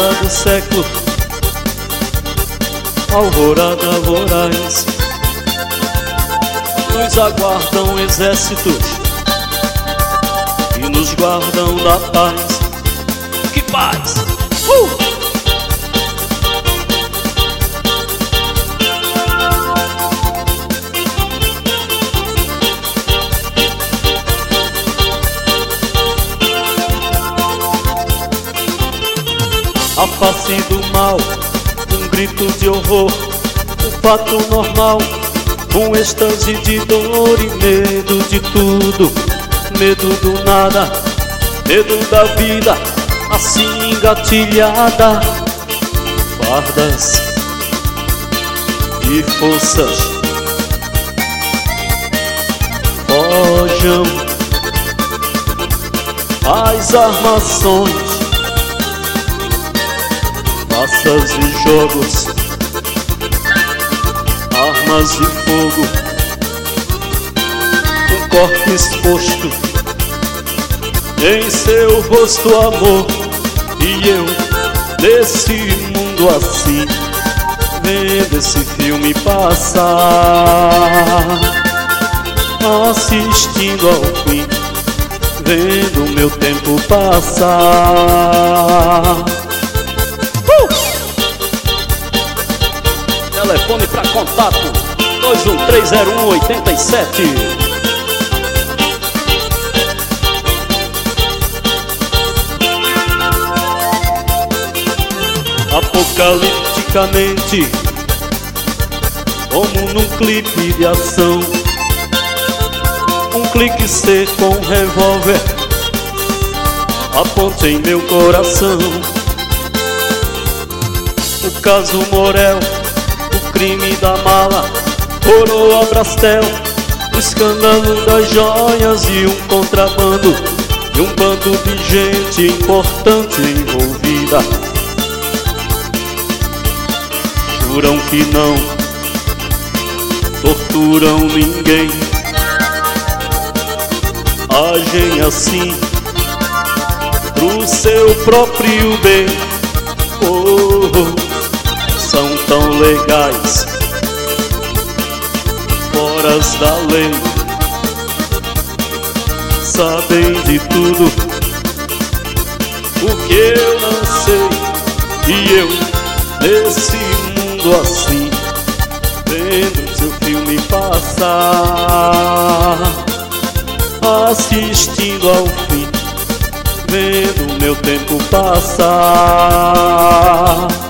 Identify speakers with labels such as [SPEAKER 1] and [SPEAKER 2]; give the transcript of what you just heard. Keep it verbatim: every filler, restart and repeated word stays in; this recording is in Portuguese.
[SPEAKER 1] Alvorada do século, alvorada voraz, nos aguardam exércitos e nos guardam da paz. Que paz! Uh! A face do mal, um grito de horror, um fato normal, um êxtase de dor e medo de tudo, medo do nada, medo da vida, assim engatilhada. Fardas e forças forjam as armações, faças e jogos, armas de fogo, um corpo exposto, em seu rosto amor. E eu, nesse mundo assim, vendo esse filme passar, assistindo ao fim, vendo meu tempo passar. Telefone para contato dois um três zero um oito sete. Apocalipticamente, como num clipe de ação, um clique C com um revólver aponta em meu coração. O caso Morel, o crime da mala, coroa Brastel, o escândalo das joias e um contrabando, e um bando de gente importante envolvida. Juram que não torturam ninguém, agem assim pro seu próprio bem. Oh, oh, são tão legais, foras da lei, sabem de tudo o que eu não sei. E eu, nesse mundo assim, vendo seu filme passar, assistindo ao fim, vendo meu tempo passar.